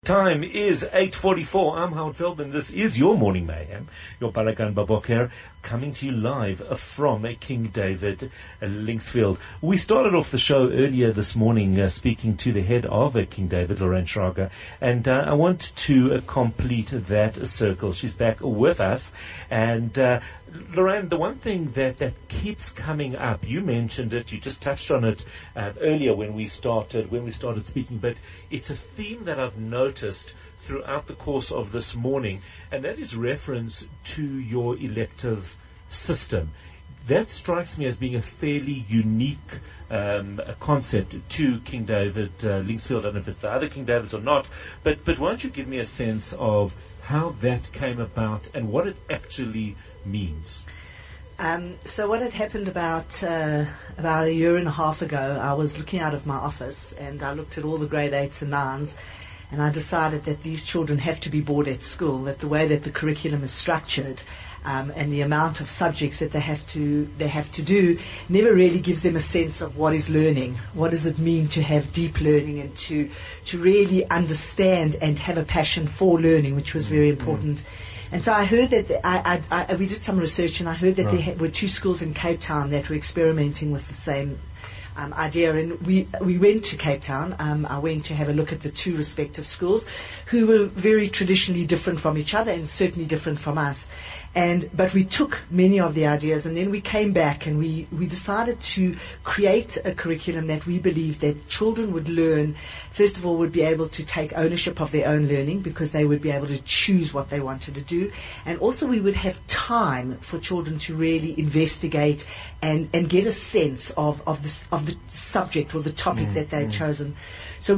Time is 8:44. I'm Howard Feldman. This is your Morning Mayhem, your Baragan Baboker, coming to you live from King David, Linksfield. We started off the show earlier this morning speaking to the head of King David, Lorraine Schrager, and I want to complete that circle. She's back with us, and Lorraine, the one thing that keeps coming up, you mentioned it, you just touched on it earlier when we started speaking, but it's a theme that I've noticed throughout the course of this morning, and that is reference to your elective system. That strikes me as being a fairly unique concept to King David Linksfield. I don't know if it's the other King Davids or not, but why don't you give me a sense of how that came about and what it actually means? So what had happened about a year and a half ago, I was looking out of my office and I looked at all the grade 8s and 9s, and I decided that these children have to be board at school, that the way that the curriculum is structured and the amount of subjects that they have to do never really gives them a sense of what is learning. What does it mean to have deep learning and to really understand and have a passion for learning, which was very important. And so I heard that we did some research, and I heard that there were 2 schools in Cape Town that were experimenting with the same idea, and we went to Cape Town. I went to have a look at the 2 respective schools, who were very traditionally different from each other and certainly different from us. But we took many of the ideas, and then we came back and we decided to create a curriculum that we believed that children would learn. First of all, would be able to take ownership of their own learning, because they would be able to choose what they wanted to do. And also we would have time for children to really investigate and get a sense of the subject or the topic that they'd chosen. So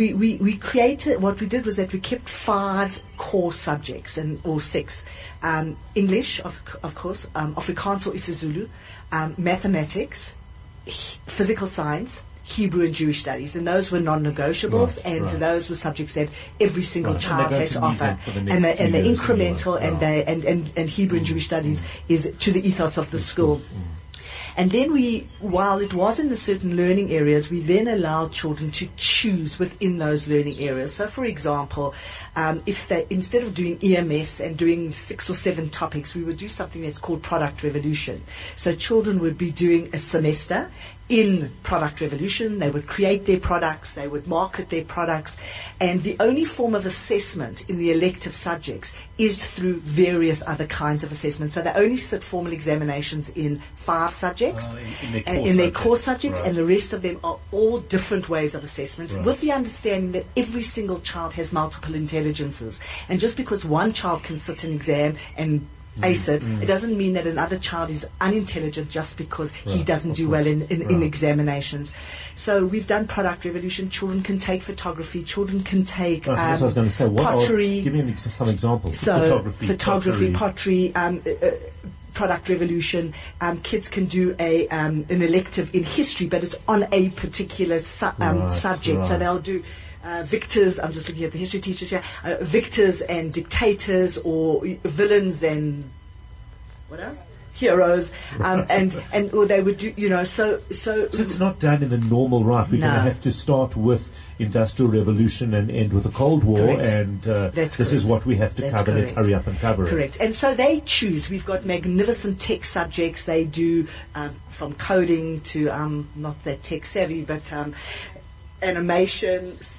we created, what we did was that we kept 5 core subjects, or 6. English, of course, Afrikaans or isiZulu, mathematics, physical science, Hebrew and Jewish studies, and those were non-negotiables, those were subjects that every single child had to offer, and the incremental and Hebrew and Jewish studies is to the ethos of the school. And then while it was in the certain learning areas, we then allowed children to choose within those learning areas. So, for example, if they, instead of doing EMS and doing 6 or 7 topics, we would do something that's called Product Revolution. So children would be doing a semester in Product Revolution. They would create their products, they would market their products, and the only form of assessment in the elective subjects is through various other kinds of assessments. So they only sit formal examinations in 5 subjects, in their core subjects, and the rest of them are all different ways of assessment, with the understanding that every single child has multiple intelligences. And just because one child can sit an exam and ace it, it doesn't mean that another child is unintelligent just because he doesn't do well in examinations. So we've done Product Revolution. Children can take photography. Children can take that's what I was going to say. pottery. Give me some examples. So photography, pottery. Product Revolution. Kids can do an elective in history, but it's on a particular subject. So they'll do victors, I'm just looking at the history teachers here, victors and dictators, or villains and what else? Heroes, or they would do, so it's not done in the normal right. We're going to have to start with Industrial Revolution and end with the Cold War. Correct. And this is what we have to cover. Let's hurry up and cover it. Correct. And so they choose. We've got magnificent tech subjects. They do from coding to not that tech savvy, but animation,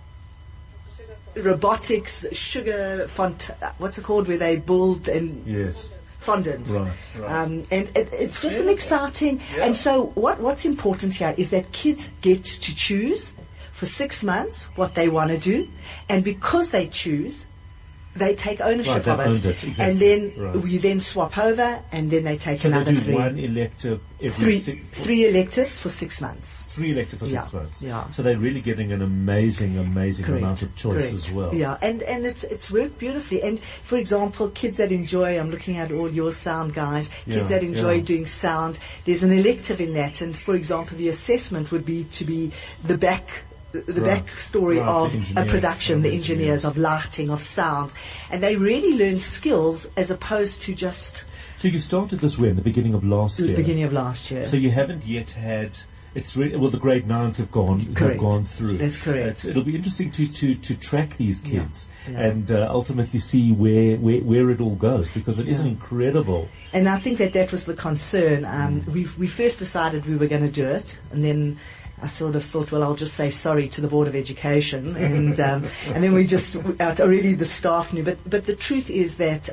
robotics, sugar what's it called, where they build and fondants. Right. And it's just an exciting. And so what's important here is that kids get to choose for 6 months what they want to do, and because they choose, they take ownership of it. Exactly. And then we then swap over, and then they take another 3. One elective three electives for 6 months. 3 electives for 6 months. Yeah. So they're really getting an amazing amount of choice as well. Yeah, and it's worked beautifully. And for example, kids that enjoy, I'm looking at all your sound guys, kids that enjoy doing sound, there's an elective in that. And for example, the assessment would be to be the backstory of a production, the engineers of lighting, of sound, and they really learn skills as opposed to just. So you started this way in the beginning of last year. The beginning of last year. So you haven't yet had It's really, well, the grade 9s have gone through. That's correct. It'll be interesting to track these kids and ultimately see where it all goes, because it is an incredible. And I think that was the concern. We first decided we were going to do it, and then I sort of thought, well, I'll just say sorry to the Board of Education, and then we just already the staff knew. But the truth is that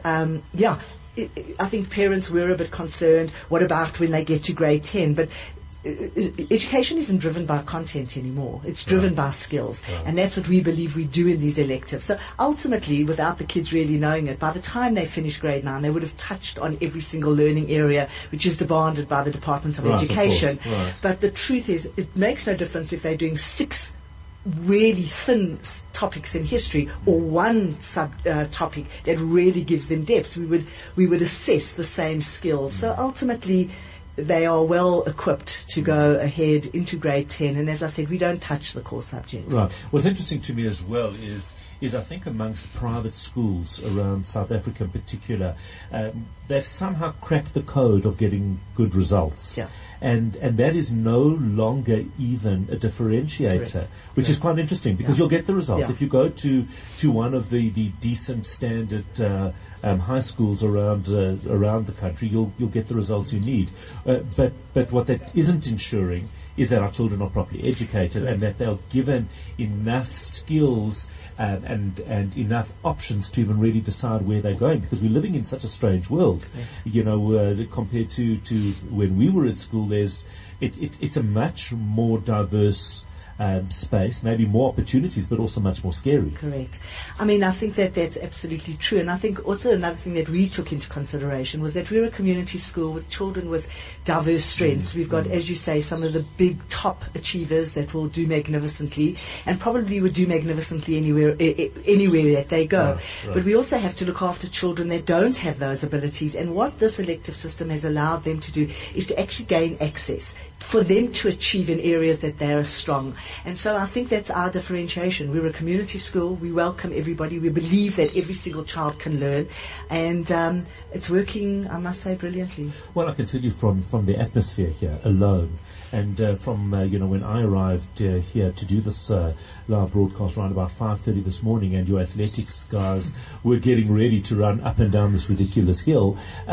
I think parents were a bit concerned. What about when they get to grade 10? But education isn't driven by content anymore. It's driven by skills. And that's what we believe we do in these electives. So ultimately, without the kids really knowing it, by the time they finish grade 9, they would have touched on every single learning area which is demanded by the Department of Education. But the truth is, it makes no difference if they're doing 6 really thin topics in history or one topic that really gives them depth. We would assess the same skills. So ultimately, they are well equipped to go ahead into grade 10, and as I said, we don't touch the core subjects. Right. What's interesting to me as well is I think amongst private schools around South Africa in particular, they've somehow cracked the code of getting good results. Yeah. And that is no longer even a differentiator, which is quite interesting, because you'll get the results. If you go to one of the decent standard high schools around the country, you'll get the results you need. But what that isn't ensuring is that our children are properly educated and that they're given enough skills and enough options to even really decide where they're going, because we're living in such a strange world. You know, compared to when we were at school, it's a much more diverse space, maybe more opportunities, but also much more scary. Correct. I mean, I think that's absolutely true. And I think also another thing that we took into consideration was that we're a community school with children with diverse strengths. We've got, as you say, some of the big top achievers that will do magnificently, and probably would do magnificently anywhere that they go. Right. But we also have to look after children that don't have those abilities. And what this elective system has allowed them to do is to actually gain access for them to achieve in areas that they are strong. And so I think that's our differentiation. We're a community school. We welcome everybody. We believe that every single child can learn. And it's working, I must say, brilliantly. Well, I can tell you from the atmosphere here alone, and from when I arrived here to do this live broadcast around about 5:30 this morning, and your athletics guys were getting ready to run up and down this ridiculous hill,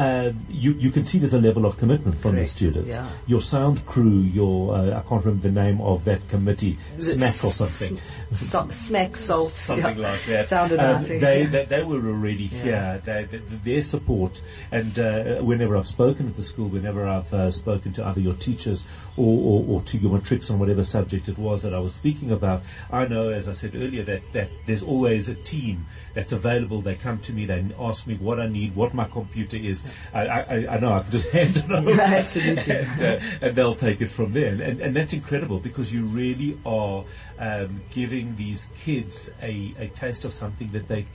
you can see there's a level of commitment from the students. Yeah. Your sound crew, I can't remember the name of that committee, SMAC or something. SMAC, SALT. Something like that. Sounded nice. They were already here. Their support, and whenever I've spoken at the school, whenever I've spoken to either your teachers or to your matrics on whatever subject it was that I was speaking about, I know, as I said earlier, that there's always a team that's available. They come to me, they ask me what I need, what my computer is. I know I can just hand it over. Absolutely. And they'll take it from there. And that's incredible, because you really are giving these kids a taste of something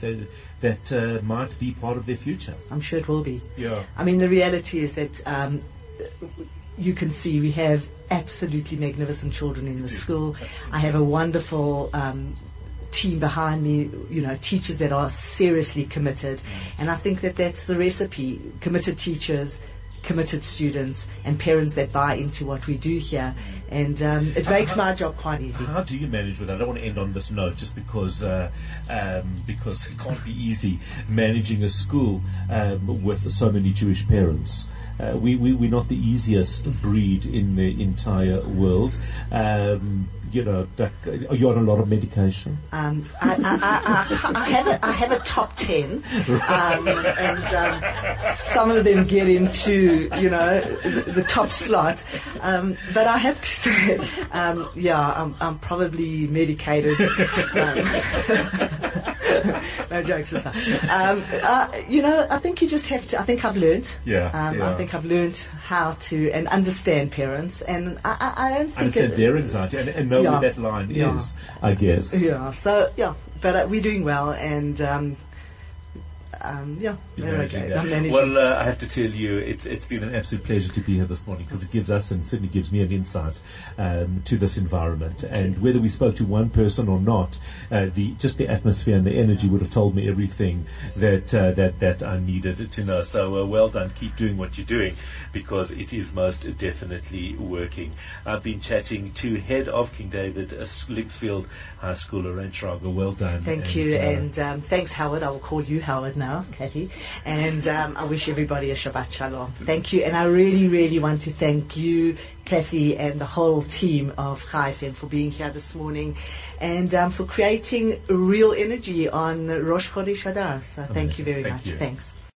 that might be part of their future. I'm sure it will be. Yeah. I mean, the reality is that you can see we have absolutely magnificent children in the school. I have a wonderful team behind me, teachers that are seriously committed. And I think that that's the recipe: committed teachers, committed students, and parents that buy into what we do here. And it makes my job quite easy. How do you manage with that? I don't want to end on this note, just because it can't be easy managing a school with so many Jewish parents. We're not the easiest breed in the entire world. You're on a lot of medication. I have a top 10, and some of them get into the top slot. But I have to say, I'm probably medicated. No jokes aside. I think you just have to. I think I've learned. I think I've learned how to understand parents, and I don't think understand their anxiety and know where that line is, I guess. Yeah. So but we're doing well, and You're managing that. I'm managing. Well, I have to tell you, it's been an absolute pleasure to be here this morning because it gives us and certainly gives me an insight to this environment. And whether we spoke to one person or not, the atmosphere and the energy would have told me everything that I needed to know. So well done. Keep doing what you're doing because it is most definitely working. I've been chatting to head of King David Linksfield High School, Lorraine Schrager. Well done. Thank you, and thanks, Howard. I will call you Howard now, Kathy. And I wish everybody a Shabbat Shalom. Thank you, and I really, really want to thank you, Kathy, and the whole team of Chai FM for being here this morning and for creating real energy on Rosh Chodesh Adar. So thank you very much. Thanks.